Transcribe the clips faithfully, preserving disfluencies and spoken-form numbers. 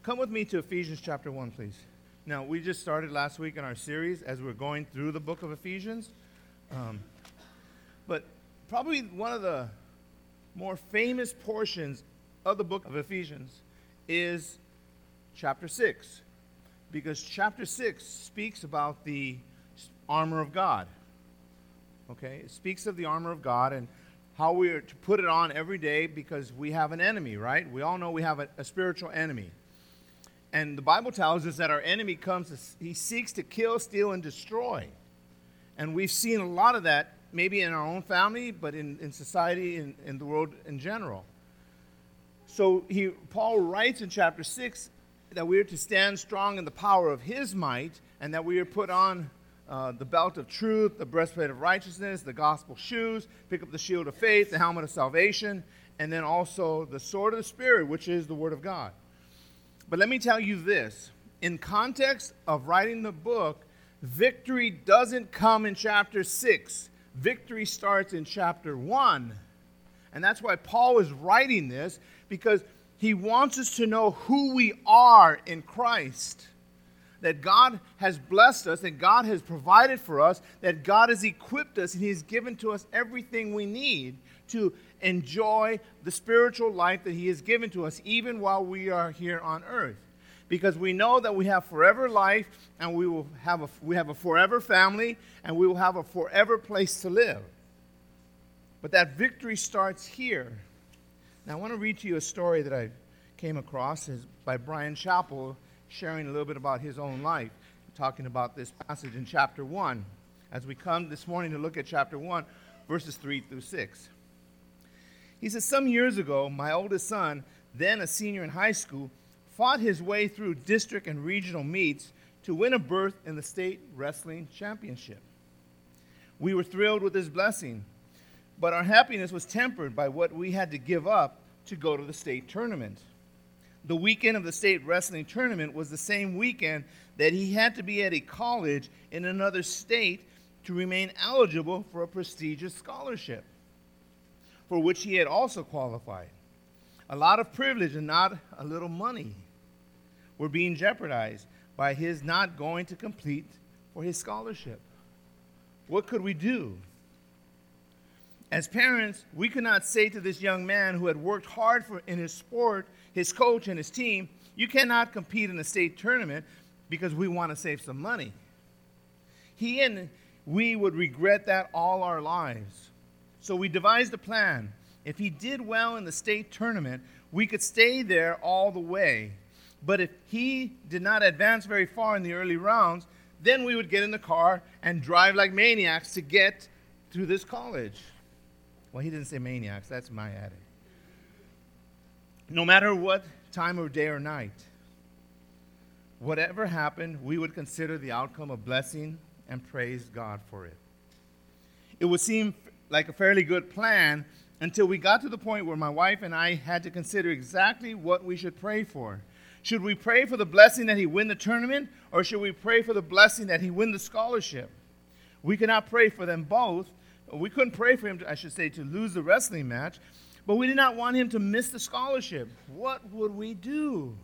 Come with me to Ephesians chapter one, please. Now, we just started last week in our series as we're going through the book of Ephesians. Um, but probably one of the more famous portions of the book of Ephesians is chapter six. Because chapter six speaks about the armor of God. Okay? It speaks of the armor of God and how we are to put it on every day because we have an enemy, right? We all know we have a, a spiritual enemy. And the Bible tells us that our enemy comes, to, he seeks to kill, steal, and destroy. And we've seen a lot of that, maybe in our own family, but in, in society and in, in the world in general. So he, Paul writes in chapter six that we are to stand strong in the power of his might, and that we are put on uh, the belt of truth, the breastplate of righteousness, the gospel shoes, pick up the shield of faith, the helmet of salvation, and then also the sword of the Spirit, which is the word of God. But let me tell you this. In context of writing the book, victory doesn't come in chapter six. Victory starts in chapter one. And that's why Paul is writing this, because he wants us to know who we are in Christ. That God has blessed us, that God has provided for us, that God has equipped us, and He has given to us everything we need to enjoy the spiritual life that He has given to us, even while we are here on earth. Because we know that we have forever life, and we will have a, we have a forever family, and we will have a forever place to live. But that victory starts here. Now, I want to read to you a story that I came across is by Brian Chappell, sharing a little bit about his own life, talking about this passage in chapter one, as we come this morning to look at chapter one, verses three through six. He says, some years ago, my oldest son, then a senior in high school, fought his way through district and regional meets to win a berth in the state wrestling championship. We were thrilled with his blessing, but our happiness was tempered by what we had to give up to go to the state tournament. The weekend of the state wrestling tournament was the same weekend that he had to be at a college in another state to remain eligible for a prestigious scholarship, for which he had also qualified. A lot of privilege and not a little money were being jeopardized by his not going to complete for his scholarship. What could we do? As parents, we could not say to this young man who had worked hard for in his sport, his coach and his team, you cannot compete in a state tournament because we want to save some money. He and we would regret that all our lives. So we devised a plan. If he did well in the state tournament, we could stay there all the way. But if he did not advance very far in the early rounds, then we would get in the car and drive like maniacs to get to this college. Well, he didn't say maniacs. That's my addict. No matter what time of day or night, whatever happened, we would consider the outcome a blessing and praise God for it. It would seem like a fairly good plan until we got to the point where my wife and I had to consider exactly what we should pray for. Should we pray for the blessing that he win the tournament, or should we pray for the blessing that he win the scholarship? We cannot pray for them both. We couldn't pray for him, to, I should say, to lose the wrestling match, but we did not want him to miss the scholarship. What would we do?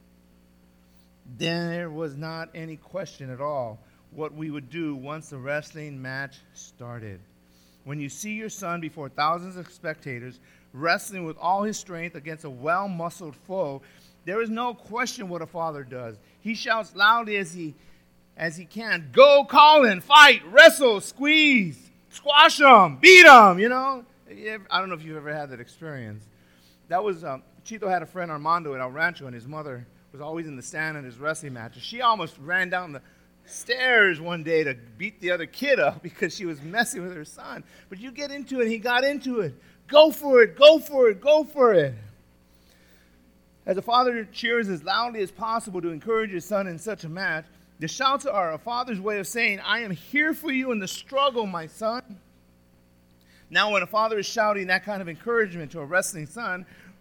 There was not any question at all what we would do once the wrestling match started. When you see your son before thousands of spectators wrestling with all his strength against a well-muscled foe, there is no question what a father does. He shouts loudly as he, as he can, "Go, Colin, fight, wrestle, squeeze. Squash them, beat them, you know. I don't know if you've ever had that experience. That was, um, Chito had a friend, Armando, at El Rancho, and his mother was always in the stand in his wrestling matches. She almost ran down the stairs one day to beat the other kid up because she was messing with her son. But you get into it, he got into it. Go for it, go for it, go for it. As a father cheers as loudly as possible to encourage his son in such a match, the shouts are a father's way of saying, I am here for you in the struggle, my son. Now, when a father is shouting that kind of encouragement to a wrestling son,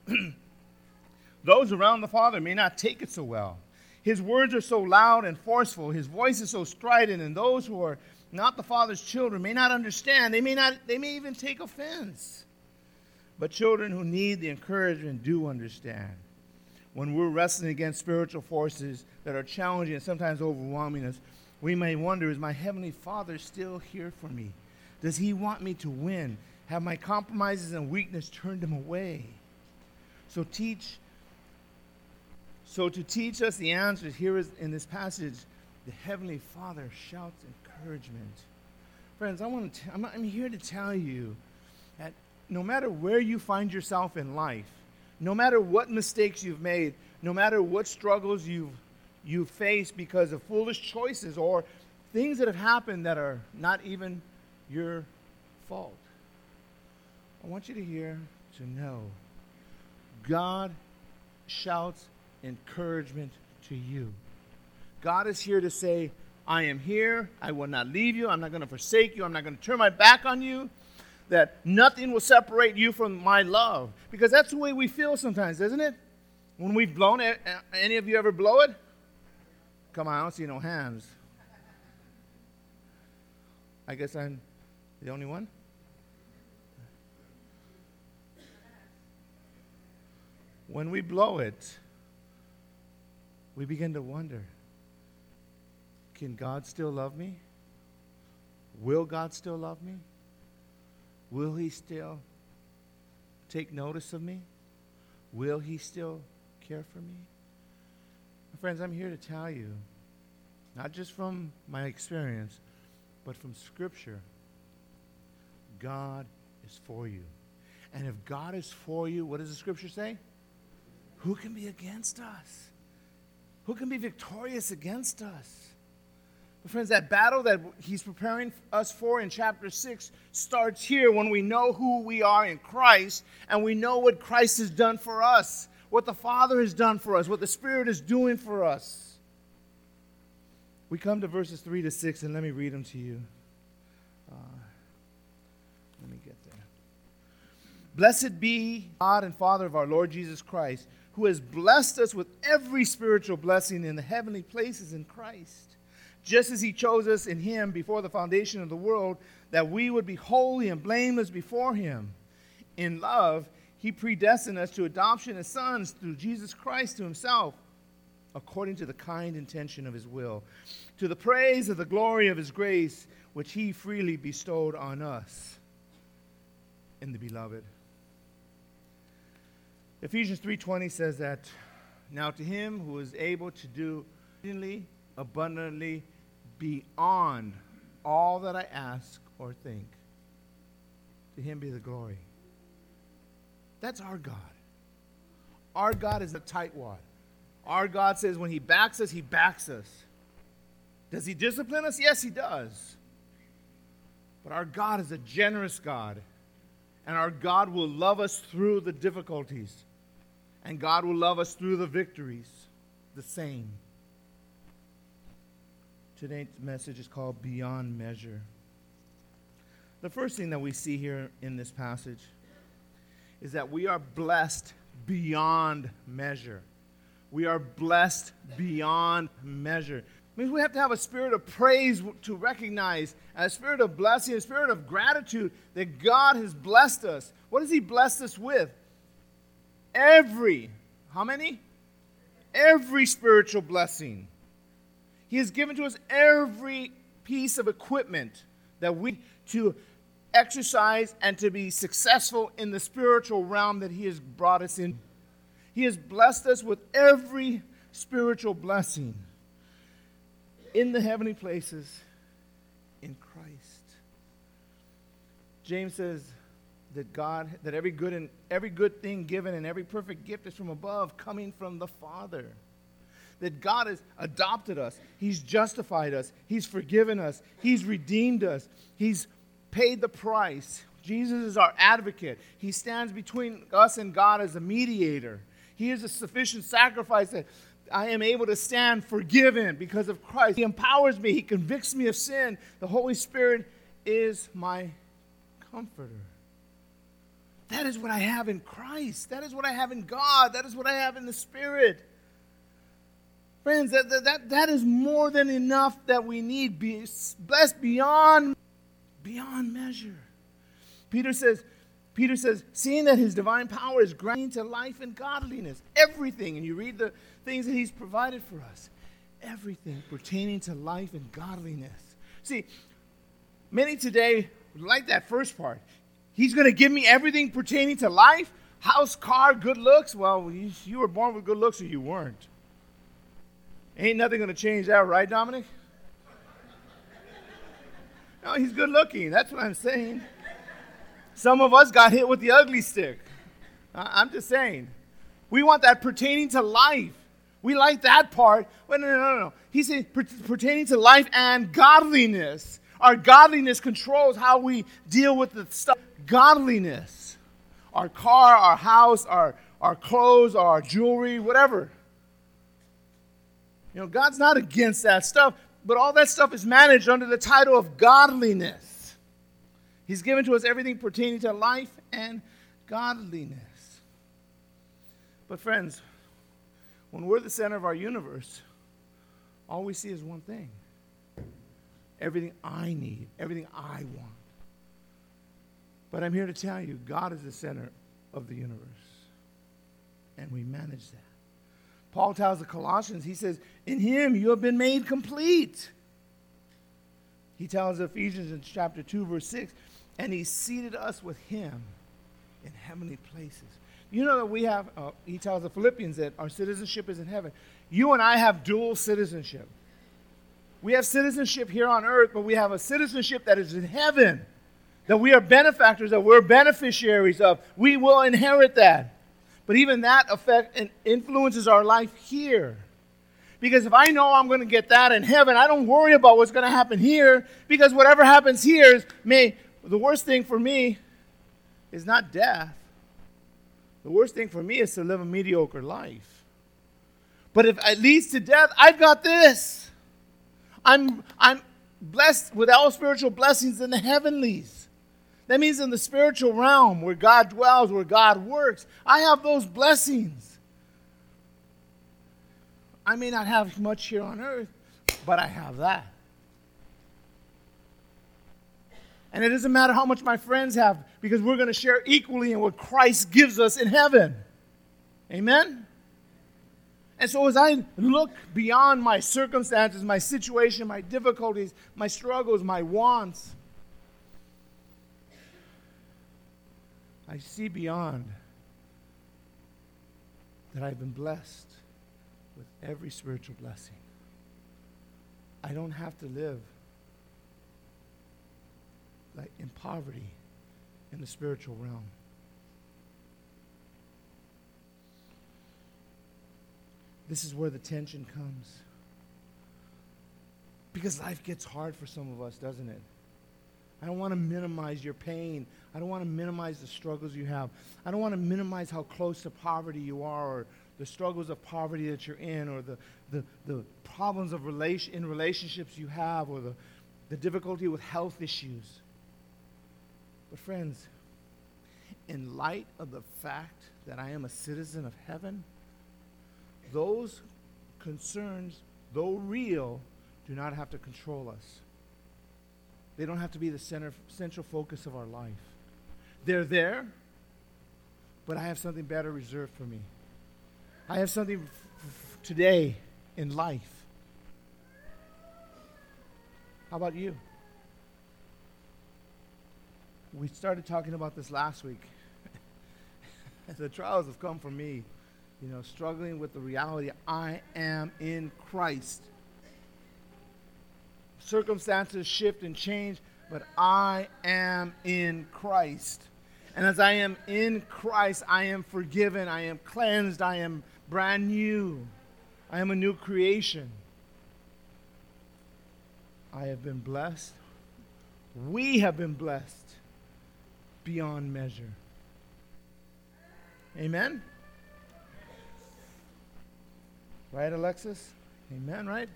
those around the father may not take it so well. His words are so loud and forceful, his voice is so strident, and those who are not the father's children may not understand. They may not, they may even take offense. But children who need the encouragement do understand. when we're wrestling against spiritual forces that are challenging and sometimes overwhelming us, we may wonder, is my Heavenly Father still here for me? Does He want me to win? Have my compromises and weakness turned Him away? So teach, so to teach us the answers, here is in this passage, the Heavenly Father shouts encouragement. Friends, I want to. T- I'm, I'm here to tell you that no matter where you find yourself in life, no matter what mistakes you've made, no matter what struggles you've you face because of foolish choices or things that have happened that are not even your fault, I want you to hear, to know, God shouts encouragement to you. God is here to say, I am here. I will not leave you. I'm not going to forsake you. I'm not going to turn my back on you. That nothing will separate you from my love. Because that's the way we feel sometimes, isn't it? When we've blown it. Any of you ever blow it? Come on, I don't see no hands. I guess I'm the only one. When we blow it, we begin to wonder, can God still love me? Will God still love me? Will He still take notice of me? Will He still care for me? Friends, I'm here to tell you, not just from my experience, but from Scripture, God is for you. And if God is for you, what does the Scripture say? Who can be against us? Who can be victorious against us? But friends, that battle that He's preparing us for in chapter six starts here when we know who we are in Christ and we know what Christ has done for us, what the Father has done for us, what the Spirit is doing for us. We come to verses three to six, and let me read them to you. Uh, let me get there. Blessed be God and Father of our Lord Jesus Christ, who has blessed us with every spiritual blessing in the heavenly places in Christ, just as He chose us in Him before the foundation of the world, that we would be holy and blameless before Him. In love, He predestined us to adoption as sons through Jesus Christ to Himself, according to the kind intention of His will, to the praise of the glory of His grace, which He freely bestowed on us in the Beloved. Ephesians three twenty says that, now to Him who is able to do abundantly, abundantly beyond all that I ask or think, to Him be the glory. That's our God. Our God is a tightwad. Our God says when He backs us, He backs us. Does He discipline us? Yes, He does. But our God is a generous God. And our God will love us through the difficulties. And God will love us through the victories. The same. Today's message is called Beyond Measure. The first thing that we see here in this passage is that we are blessed beyond measure. We are blessed beyond measure. It means we have to have a spirit of praise to recognize, and a spirit of blessing, a spirit of gratitude that God has blessed us. What has He blessed us with? Every, how many? Every spiritual blessing. He has given to us every piece of equipment that we to exercise and to be successful in the spiritual realm that He has brought us in. He has blessed us with every spiritual blessing in the heavenly places in Christ. James says that God, that every good and every good thing given and every perfect gift is from above, coming from the Father. That God has adopted us. He's justified us. He's forgiven us. He's redeemed us. He's paid the price. Jesus is our advocate. He stands between us and God as a mediator. He is a sufficient sacrifice that I am able to stand forgiven because of Christ. He empowers me. He convicts me of sin. The Holy Spirit is my comforter. That is what I have in Christ. That is what I have in God. That is what I have in the Spirit. Friends, that, that, that is more than enough that we need. Be blessed beyond, beyond measure. Peter says, Peter says, seeing that his divine power is granting to life and godliness. Everything. And you read the things that he's provided for us. Everything pertaining to life and godliness. See, many today like that first part. He's going to give me everything pertaining to life, house, car, good looks. Well, you, you were born with good looks or you weren't. Ain't nothing going to change that, right, Dominic? No, he's good looking. That's what I'm saying. Some of us got hit with the ugly stick. I'm just saying. We want that pertaining to life. We like that part. But no, no, no, no. He said pertaining to life and godliness. Our godliness controls how we deal with the stuff. Godliness. Our car, our house, our, our clothes, our jewelry, whatever. You know, God's not against that stuff, but all that stuff is managed under the title of godliness. He's given to us everything pertaining to life and godliness. But friends, when we're the center of our universe, all we see is one thing. Everything I need, everything I want. But I'm here to tell you, God is the center of the universe. And we manage that. Paul tells the Colossians, he says, in him you have been made complete. He tells Ephesians in chapter two, verse six, and he seated us with him in heavenly places. You know that we have, uh, he tells the Philippians that our citizenship is in heaven. You and I have dual citizenship. We have citizenship here on earth, but we have a citizenship that is in heaven, that we are benefactors, that we're beneficiaries of. We will inherit that. But even that affect and influences our life here. Because if I know I'm going to get that in heaven, I don't worry about what's going to happen here, because whatever happens here is, may, the worst thing for me is not death. The worst thing for me is to live a mediocre life. But if it leads to death, I've got this. I'm, I'm blessed with all spiritual blessings in the heavenlies. That means in the spiritual realm where God dwells, where God works, I have those blessings. I may not have much here on earth, but I have that. And it doesn't matter how much my friends have, because we're going to share equally in what Christ gives us in heaven. Amen? And so as I look beyond my circumstances, my situation, my difficulties, my struggles, my wants, I see beyond that I've been blessed with every spiritual blessing. I don't have to live like in poverty in the spiritual realm. This is where the tension comes. Because life gets hard for some of us, doesn't it? I don't want to minimize your pain. I don't want to minimize the struggles you have. I don't want to minimize how close to poverty you are, or the struggles of poverty that you're in, or the, the, the problems of relation, in relationships you have, or the, the difficulty with health issues. But friends, in light of the fact that I am a citizen of heaven, those concerns, though real, do not have to control us. They don't have to be the center, central focus of our life. They're there, but I have something better reserved for me. I have something f- f- today in life. How about you? We started talking about this last week. The trials have come for me, you know, struggling with the reality I am in Christ. Circumstances shift and change, but I am in Christ. And as I am in Christ, I am forgiven, I am cleansed, I am brand new. I am a new creation. I have been blessed. We have been blessed beyond measure. Amen? Right, Alexis? Amen, right?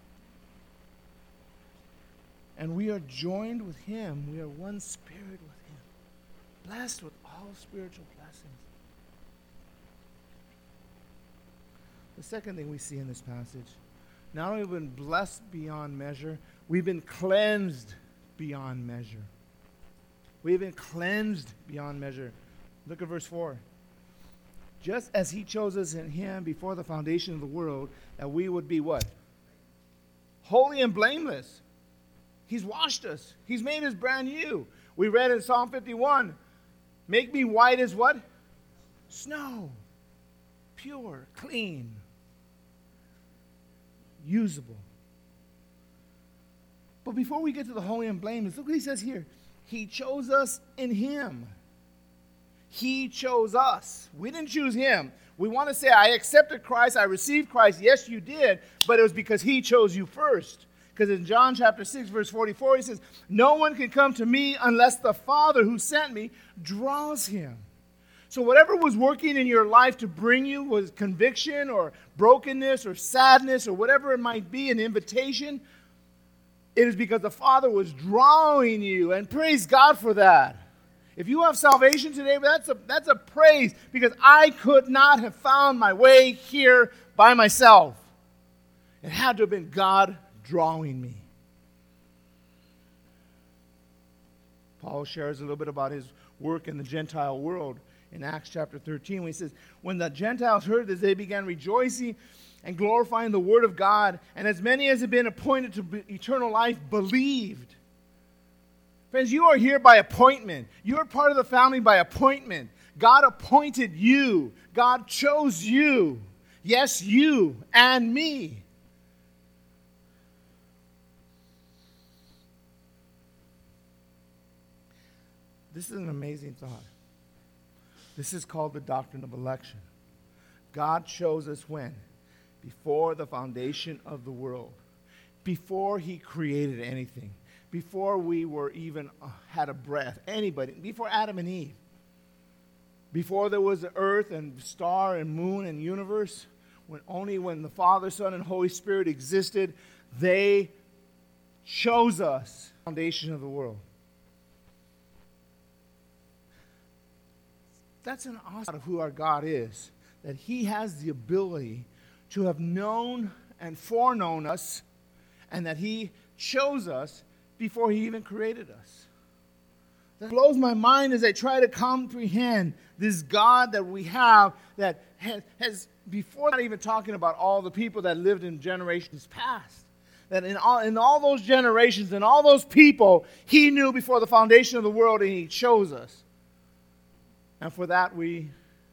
And we are joined with him. We are one spirit with him. Blessed with all spiritual blessings. The second thing we see in this passage, not only have we been blessed beyond measure, we've been cleansed beyond measure. We have been cleansed beyond measure. Look at verse four. Just as he chose us in him before the foundation of the world, that we would be what? Holy and blameless. He's washed us. He's made us brand new. We read in Psalm fifty-one, make me white as what? Snow. Pure, clean, usable. But before we get to the holy and blameless, look what he says here. He chose us in him. He chose us. We didn't choose him. We want to say, I accepted Christ, I received Christ. Yes, you did, but it was because he chose you first. Because in John chapter six, verse forty-four, he says, no one can come to me unless the Father who sent me draws him. So whatever was working in your life to bring you was conviction or brokenness or sadness or whatever it might be, an invitation, it is because the Father was drawing you, and praise God for that. If you have salvation today, that's a, that's a praise, because I could not have found my way here by myself. It had to have been God drawing me. Paul shares a little bit about his work in the Gentile world in Acts chapter thirteen, when he says, when the Gentiles heard this, they began rejoicing and glorifying the word of God, and as many as had been appointed to eternal life believed. Friends, you are here by appointment. You are part of the family by appointment. God appointed you. God chose you. Yes, you and me. This is an amazing thought. This is called the doctrine of election. God chose us when? Before the foundation of the world. Before he created anything. Before we were even uh, had a breath. Anybody. Before Adam and Eve. Before there was the earth and star and moon and universe. When only when the Father, Son, and Holy Spirit existed, they chose us. Foundation of the world. That's an awesome of who our God is. That he has the ability to have known and foreknown us, and that he chose us before he even created us. That blows my mind as I try to comprehend this God that we have that has, has before not even talking about all the people that lived in generations past. That in all, in all those generations and all those people, he knew before the foundation of the world, and he chose us. And for that, we,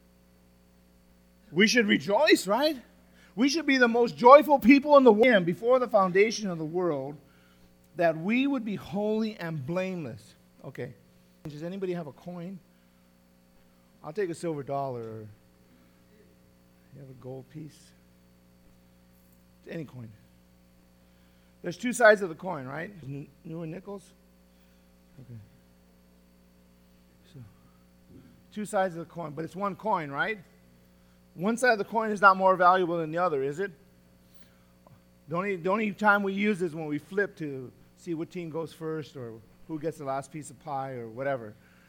we should rejoice, right? We should be the most joyful people in the world before the foundation of the world, that we would be holy and blameless. Okay. Does anybody have a coin? I'll take a silver dollar. Or you have a gold piece? Any coin. There's two sides of the coin, right? New and nickels? Okay. Two sides of the coin, but it's one coin, right? One side of the coin is not more valuable than the other, is it? The only, the only time we use is when we flip to see what team goes first or who gets the last piece of pie or whatever.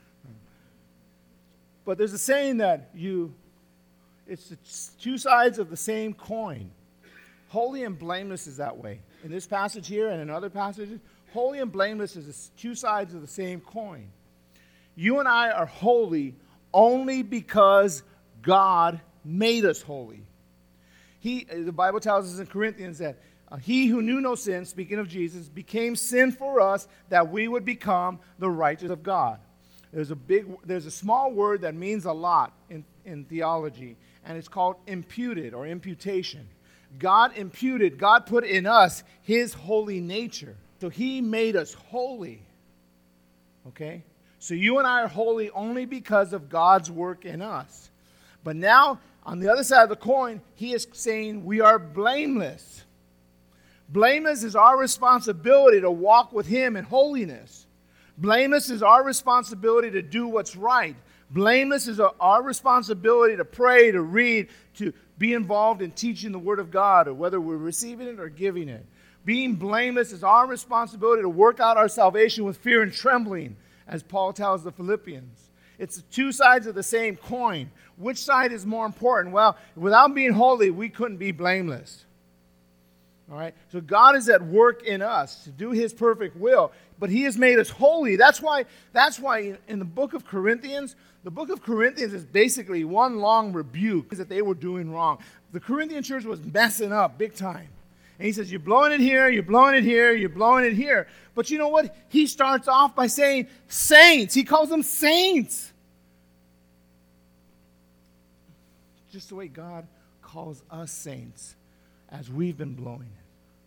But there's a saying that you, it's the two sides of the same coin. Holy and blameless is that way. In this passage here and in other passages, holy and blameless is the two sides of the same coin. You and I are holy only because God made us holy. He, the Bible tells us in Corinthians that uh, he who knew no sin, speaking of Jesus, became sin for us that we would become the righteousness of God. There's a big, there's a small word that means a lot in, in theology, and it's called imputed or imputation. God imputed, God put in us his holy nature. So he made us holy. Okay? So you and I are holy only because of God's work in us. But now, on the other side of the coin, he is saying we are blameless. Blameless is our responsibility to walk with him in holiness. Blameless is our responsibility to do what's right. Blameless is our responsibility to pray, to read, to be involved in teaching the Word of God, or whether we're receiving it or giving it. Being blameless is our responsibility to work out our salvation with fear and trembling, as Paul tells the Philippians. It's two sides of the same coin. Which side is more important? Well, without being holy, we couldn't be blameless. All right? So God is at work in us to do his perfect will, but he has made us holy. That's why, that's why in the book of Corinthians, the book of Corinthians is basically one long rebuke that they were doing wrong. The Corinthian church was messing up big time. And he says, you're blowing it here, you're blowing it here, you're blowing it here. But you know what? He starts off by saying saints. He calls them saints. Just the way God calls us saints as we've been blowing it.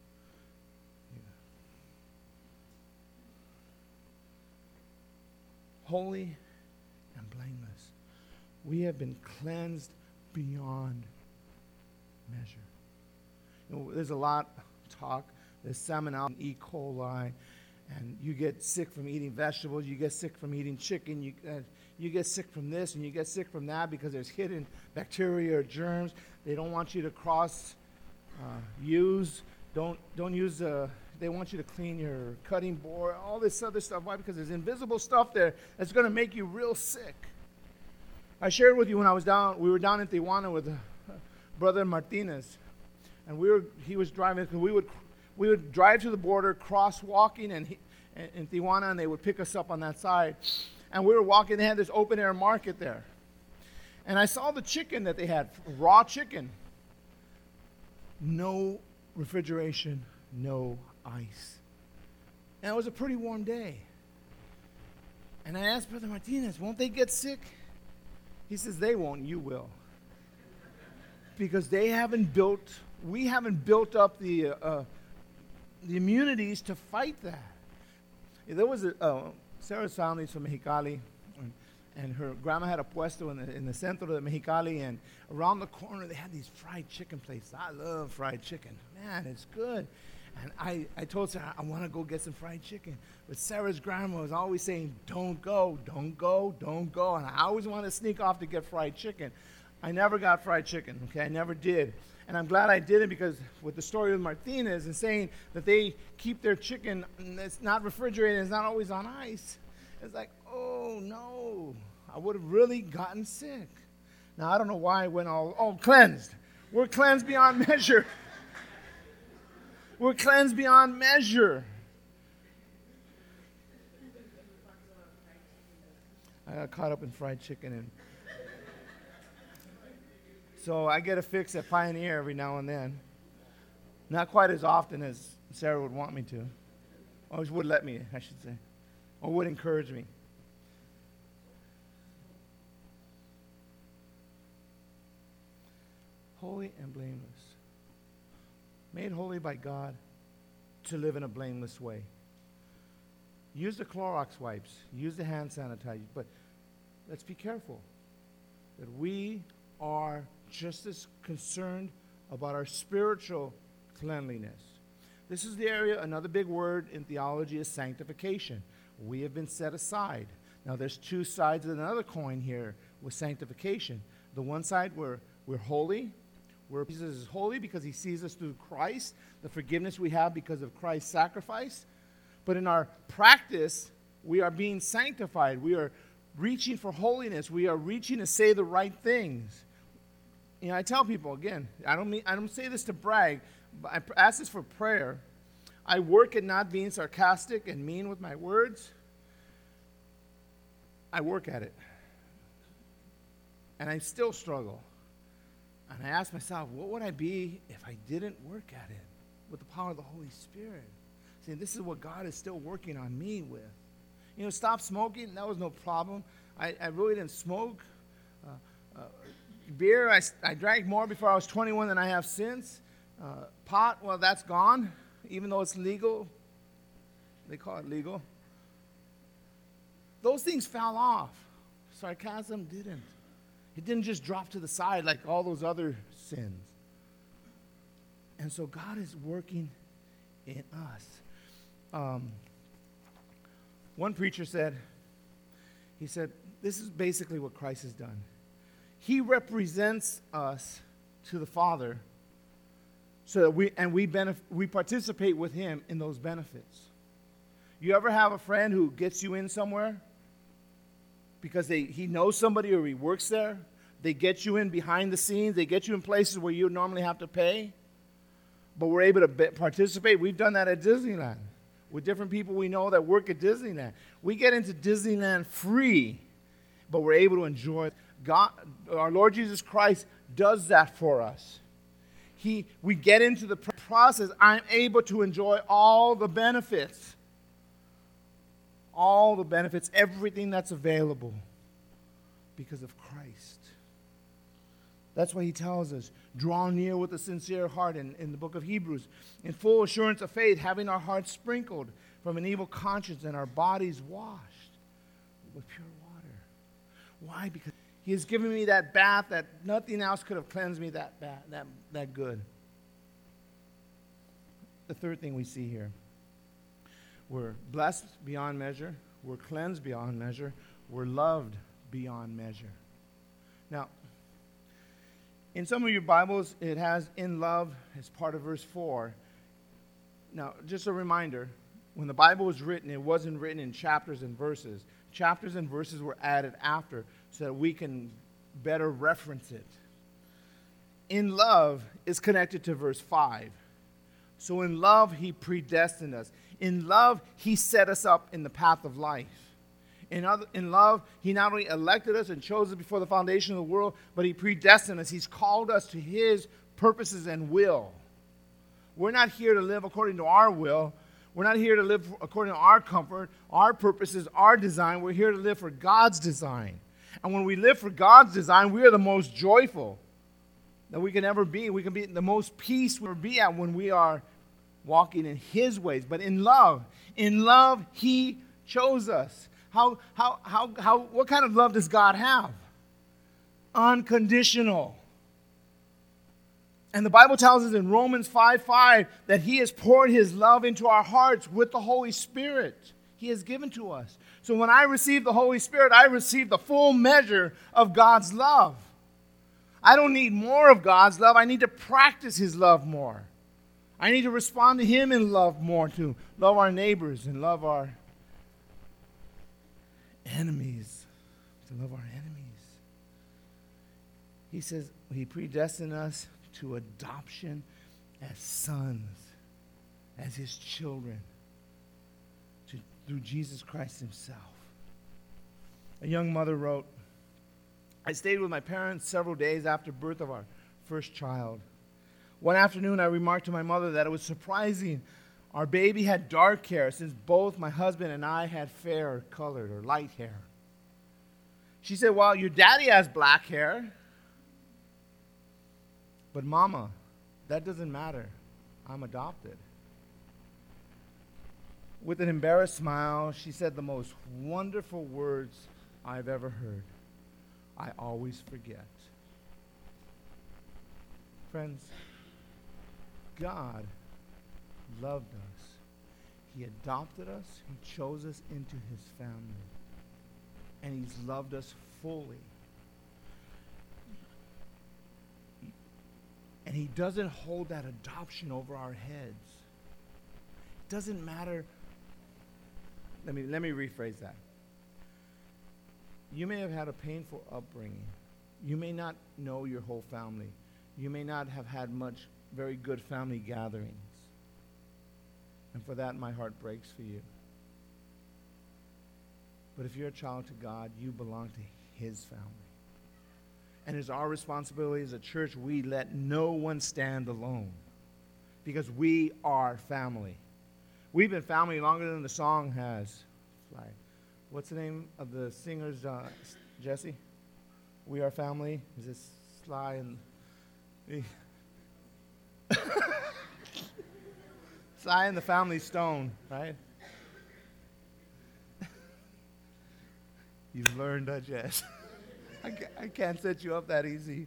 Holy and blameless. We have been cleansed beyond measure. You know, there's a lot of talk. There's salmonella and E. coli, and you get sick from eating vegetables. You get sick from eating chicken. You, uh, you get sick from this, and you get sick from that because there's hidden bacteria or germs. They don't want you to cross uh, use. Don't don't use. Uh, they want you to clean your cutting board. All this other stuff. Why? Because there's invisible stuff there that's going to make you real sick. I shared with you when I was down. We were down in Tijuana with uh, Brother Martinez. And we were, he was driving, because we would, we would drive to the border, cross walking and in Tijuana, and they would pick us up on that side. And we were walking, they had this open air market there. And I saw the chicken that they had, raw chicken. No refrigeration, no ice. And it was a pretty warm day. And I asked Brother Martinez, won't they get sick? He says, they won't, you will. Because they haven't built... We haven't built up the uh, the immunities to fight that. There was a uh, Sarah's family from Mexicali, and, and her grandma had a puesto in the in the centro de Mexicali, and around the corner they had these fried chicken places. I love fried chicken, man, it's good. And I, I told Sarah, I want to go get some fried chicken. But Sarah's grandma was always saying, don't go, don't go, don't go. And I always wanted to sneak off to get fried chicken. I never got fried chicken, okay? I never did. And I'm glad I didn't, because with the story of Martinez and saying that they keep their chicken, and it's not refrigerated, it's not always on ice. It's like, oh, no. I would have really gotten sick. Now, I don't know why I went all, oh, cleansed. We're cleansed beyond measure. We're cleansed beyond measure. I got caught up in fried chicken, and so I get a fix at Pioneer every now and then. Not quite as often as Sarah would want me to. Or would let me, I should say. Or would encourage me. Holy and blameless. Made holy by God to live in a blameless way. Use the Clorox wipes. Use the hand sanitizer. But let's be careful that we are just as concerned about our spiritual cleanliness. This is the area, another big word in theology is sanctification. We have been set aside. Now there's two sides of another coin here with sanctification. The one side where we're holy, where Jesus is holy because he sees us through Christ, the forgiveness we have because of Christ's sacrifice. But in our practice, we are being sanctified. We are reaching for holiness. We are reaching to say the right things. You know, I tell people, again, I don't mean I don't say this to brag, but I ask this for prayer. I work at not being sarcastic and mean with my words. I work at it. And I still struggle. And I ask myself, what would I be if I didn't work at it with the power of the Holy Spirit? See, this is what God is still working on me with. You know, stop smoking, that was no problem. I, I really didn't smoke. Uh, uh, beer, I, I drank more before I was twenty-one than I have since. Uh, pot, well, that's gone, even though it's legal. They call it legal. Those things fell off. Sarcasm didn't. It didn't just drop to the side like all those other sins. And so God is working in us. Um, one preacher said, he said, this is basically what Christ has done. He represents us to the Father, so that we and we benef- we participate with him in those benefits. You ever have a friend who gets you in somewhere because they he knows somebody or he works there? They get you in behind the scenes. They get you in places where you normally have to pay. but we're able to be- participate. We've done that at Disneyland with different people we know that work at Disneyland. We get into Disneyland free, but we're able to enjoy it. God, our Lord Jesus Christ does that for us. He, we get into the process. I'm able to enjoy all the benefits. All the benefits, everything that's available because of Christ. That's why he tells us, draw near with a sincere heart in, in the book of Hebrews, in full assurance of faith, having our hearts sprinkled from an evil conscience and our bodies washed with pure water. Why? Because he has given me that bath that nothing else could have cleansed me that bad, that, that good. The third thing we see here, we're blessed beyond measure, we're cleansed beyond measure, we're loved beyond measure. Now, in some of your Bibles, it has in love as part of verse four. Now, just a reminder, when the Bible was written, it wasn't written in chapters and verses. Chapters and verses were added after so that we can better reference it. In love is connected to verse five. So in love, he predestined us. In love, he set us up in the path of life. In, other, in love, he not only elected us and chose us before the foundation of the world, but he predestined us. He's called us to his purposes and will. We're not here to live according to our will. We're not here to live according to our comfort, our purposes, our design. We're here to live for God's design. And when we live for God's design, we are the most joyful that we can ever be. We can be the most peace we'll be at when we are walking in his ways. But in love, in love, he chose us. How, how, how, how, what kind of love does God have? Unconditional. And the Bible tells us in Romans five five that he has poured his love into our hearts with the Holy Spirit. He has given to us. So when I receive the Holy Spirit, I receive the full measure of God's love. I don't need more of God's love. I need to practice his love more. I need to respond to him in love more, to love our neighbors and love our enemies, to love our enemies. He says he predestined us to adoption as sons, as his children, to, through Jesus Christ himself. A young mother wrote, I stayed with my parents several days after birth of our first child. One afternoon, I remarked to my mother that it was surprising our baby had dark hair since both my husband and I had fair colored or light hair. She said, well, your daddy has black hair. But Mama, that doesn't matter. I'm adopted. With an embarrassed smile, she said the most wonderful words I've ever heard. I always forget. Friends, God loved us. He adopted us. He chose us into his family. And he's loved us fully. And he doesn't hold that adoption over our heads. It doesn't matter. Let me, let me rephrase that. You may have had a painful upbringing. You may not know your whole family. You may not have had much very good family gatherings. And for that, my heart breaks for you. But if you're a child to God, you belong to his family. And it's our responsibility as a church, we let no one stand alone. Because we are family. We've been family longer than the song has. Like, what's the name of the singers, uh, Jesse? We Are Family? Is this Sly and... Sly and the Family Stone, right? You've learned, uh, Jess. I, ca- I can't set you up that easy.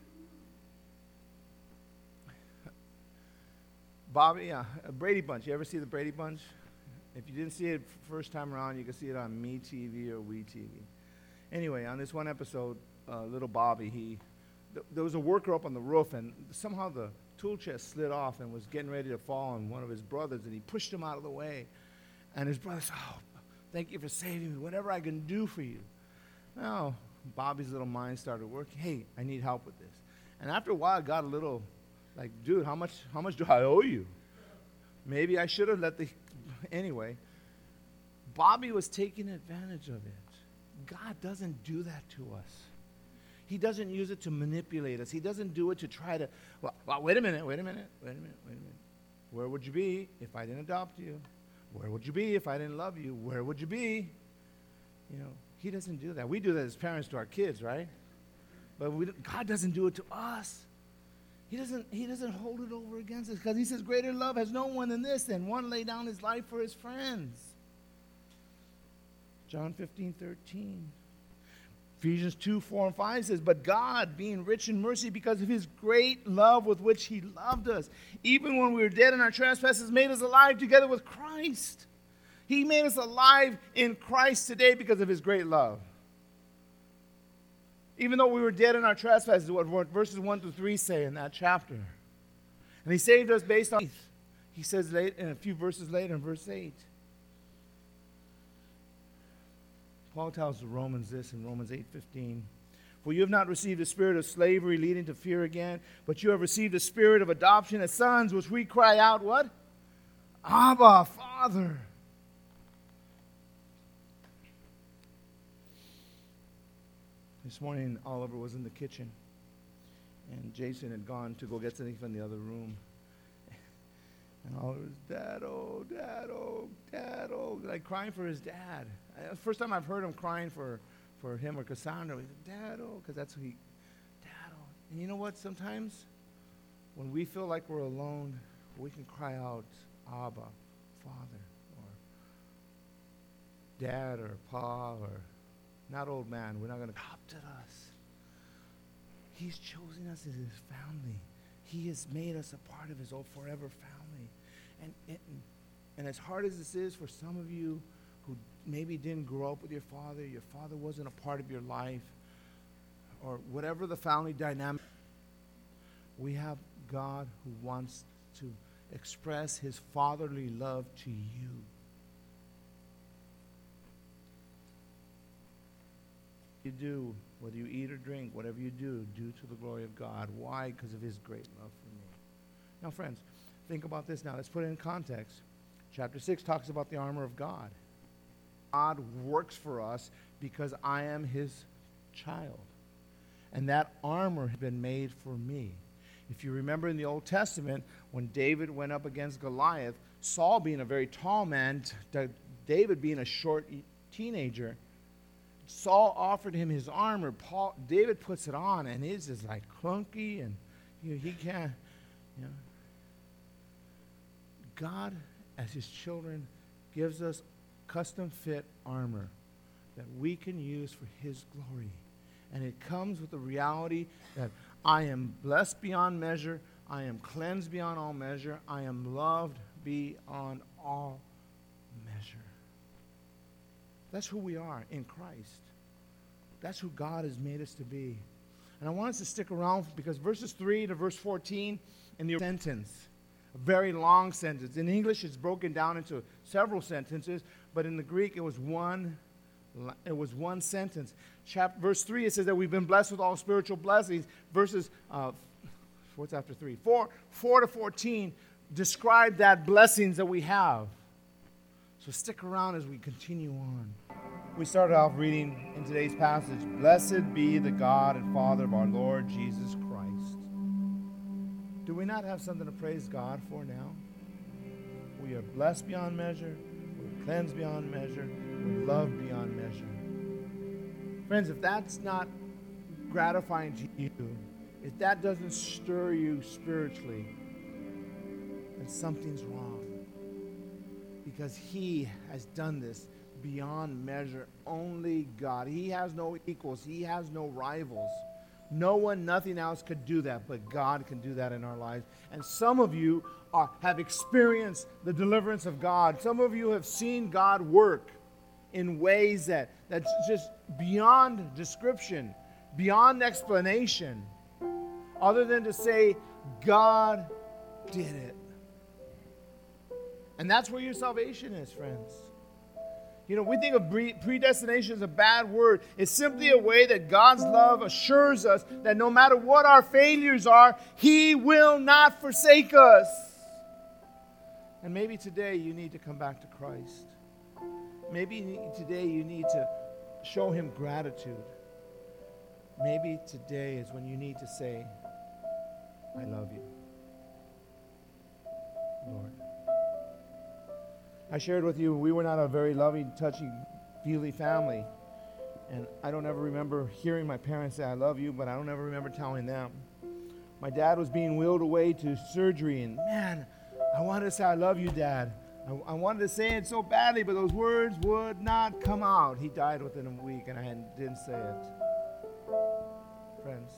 Bobby, uh, Brady Bunch. You ever see the Brady Bunch? If you didn't see it first time around, you can see it on MeTV or WeTV. Anyway, on this one episode, uh, little Bobby, he th- there was a worker up on the roof, and somehow the tool chest slid off and was getting ready to fall on one of his brothers, and he pushed him out of the way. And his brother said, oh, thank you for saving me, whatever I can do for you. Now, Bobby's little mind started working. Hey, I need help with this. And after a while, it got a little, Like, dude, how much how much do I owe you? Maybe I should have let the anyway. Bobby was taking advantage of it. God doesn't do that to us. He doesn't use it to manipulate us. He doesn't do it to try to, well, well, wait a minute, wait a minute, wait a minute, wait a minute. Where would you be if I didn't adopt you? Where would you be if I didn't love you? Where would you be? You know, he doesn't do that. We do that as parents to our kids, right? But we don't, God doesn't do it to us. He doesn't, he doesn't hold it over against us because he says, greater love has no one than this, than one lay down his life for his friends. John fifteen, thirteen. Ephesians two, four, and five says, but God, being rich in mercy because of his great love with which he loved us, even when we were dead in our trespasses, made us alive together with Christ. He made us alive in Christ today because of his great love. Even though we were dead in our trespasses, what verses one through three say in that chapter. And he saved us based on faith. He says late, in a few verses later in verse eight. Paul tells the Romans this in Romans eight fifteen. For you have not received a spirit of slavery leading to fear again, but you have received a spirit of adoption as sons, which we cry out, what? Abba, Father. This morning, Oliver was in the kitchen, and Jason had gone to go get something from the other room. And Oliver was, Dad-o, Dad-o, Dad-o, like crying for his dad. That's the first time I've heard him crying for, for him or Cassandra. He said, Dad-o, because that's who he, Dad-o. And you know what? Sometimes when we feel like we're alone, we can cry out, Abba, Father, or Dad, or Pa, or not old man. We're not going to adopted us. He's chosen us as his family. He has made us a part of his old forever family. And, and, and as hard as this is for some of you who maybe didn't grow up with your father, your father wasn't a part of your life, or whatever the family dynamic, we have God who wants to express his fatherly love to you. You do, whether you eat or drink, whatever you do, do to the glory of God. Why? Because of his great love for me. Now, friends, think about this now. Let's put it in context. Chapter six talks about the armor of God. God works for us because I am his child. And that armor has been made for me. If you remember in the Old Testament, when David went up against Goliath, Saul being a very tall man, David being a short teenager, Saul offered him his armor. Paul, David puts it on, and it's just like clunky, and you know, he can't, you know. God, as his children, gives us custom-fit armor that we can use for his glory. And it comes with the reality that I am blessed beyond measure, I am cleansed beyond all measure, I am loved beyond all measure. That's who we are in Christ. That's who God has made us to be. And I want us to stick around because verses three to verse fourteen in the sentence, a very long sentence. In English, it's broken down into several sentences, but in the Greek, it was one, it was one sentence. Chapter, verse three, it says that we've been blessed with all spiritual blessings. Verses, uh, what's after three? Four, four to fourteen describe that blessings that we have. So stick around as we continue on. We started off reading in today's passage, blessed be the God and Father of our Lord Jesus Christ. Do we not have something to praise God for now? We are blessed beyond measure, we're cleansed beyond measure, we're loved beyond measure. Friends, if that's not gratifying to you, if that doesn't stir you spiritually, then something's wrong. Because he has done this beyond measure. Only God. He has no equals. He has no rivals. No one, nothing else could do that, but God can do that in our lives. And some of you are, have experienced the deliverance of God. Some of you have seen God work in ways that that's just beyond description, beyond explanation, other than to say, God did it. And that's where your salvation is, friends. You know, we think of pre- predestination as a bad word. It's simply a way that God's love assures us that no matter what our failures are, He will not forsake us. And maybe today you need to come back to Christ. Maybe today you need to show Him gratitude. Maybe today is when you need to say, I love you, Lord. I shared with you, we were not a very loving, touchy-feely family. And I don't ever remember hearing my parents say, I love you, but I don't ever remember telling them. My dad was being wheeled away to surgery, and man, I wanted to say, I love you, Dad. I, I wanted to say it so badly, but those words would not come out. He died within a week, and I didn't say it. Friends,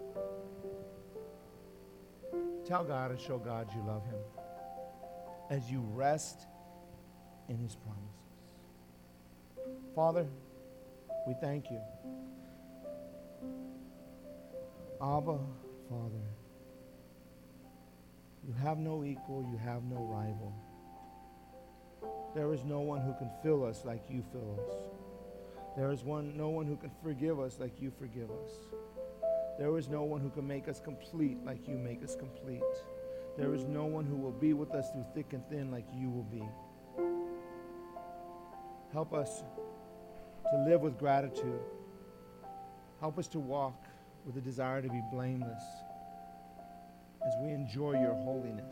tell God and show God you love Him as you rest in His promises. Father, we thank you. Abba, Father, you have no equal, you have no rival. There is no one who can fill us like you fill us. There is one, no one who can forgive us like you forgive us. There is no one who can make us complete like you make us complete. There is no one who will be with us through thick and thin like you will be. Help us to live with gratitude. Help us to walk with a desire to be blameless as we enjoy your holiness.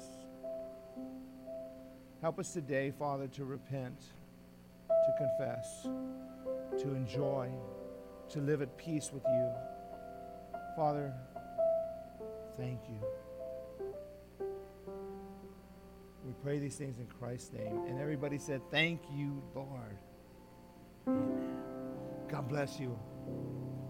Help us today, Father, to repent, to confess, to enjoy, to live at peace with you. Father, thank you. We pray these things in Christ's name. And everybody said, thank you, Lord. Amen. God bless you.